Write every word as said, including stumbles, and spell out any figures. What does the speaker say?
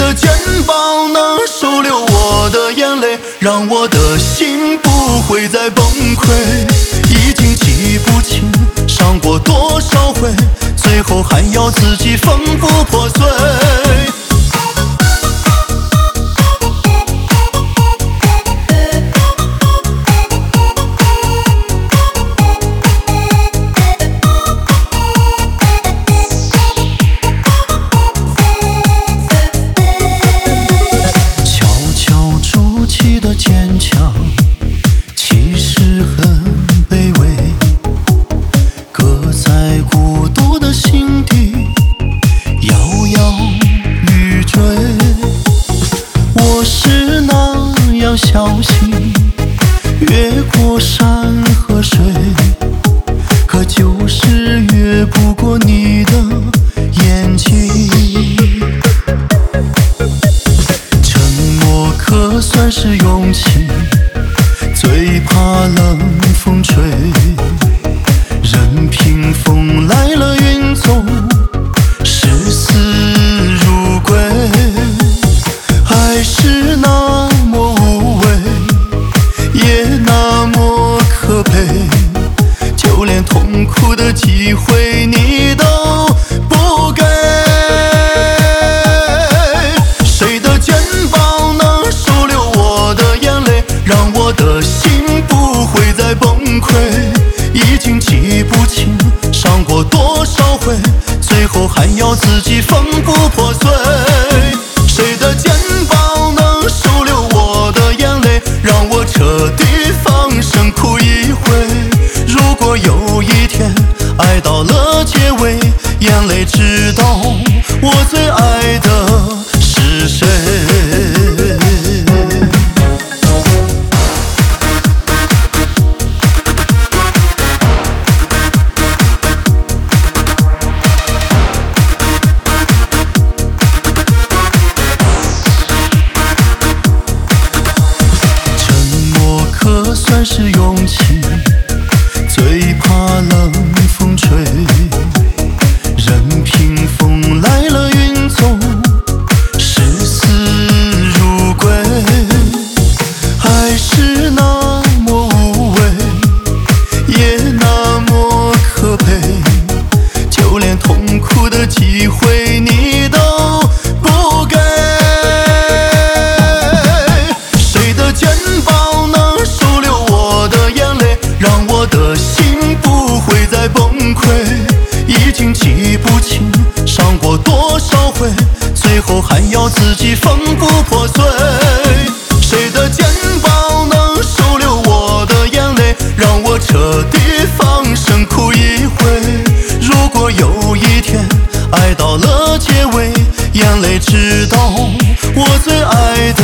的肩膀能收留我的眼泪，让我的心不会再崩溃？已经记不清伤过多少回，最后还要自己缝补破碎。坚强其实很卑微，搁在孤独的心底摇摇欲坠。我是那样小心越过山和水，可就是越不过你的眼睛。可算是勇气，最怕冷风吹，任凭风来了云走，视死如归。爱是那么无畏，也那么可悲，就连痛苦的机会你都不给。谁的肩膀能收留我的眼泪，让我的心不会再崩溃？已经记不清伤过多少回，最后还要自己缝补破碎。谁的肩膀能收留我的眼泪，让我彻底放声哭一回？如果有一天爱到了结尾，眼泪知道我最爱的是谁？可算是勇气，最怕冷风吹，任凭风来了云走，视死如归。爱是那么无畏，也那么可悲，就连痛苦的机会你都不给。谁的肩膀能收留我的眼泪，让我的心不会再崩溃？已经记不清伤过多少回，最后还要自己缝补破碎。谁的肩膀能收留我的眼泪，让我彻底放声哭一回？如果有一天爱到了结尾，眼泪知道我最爱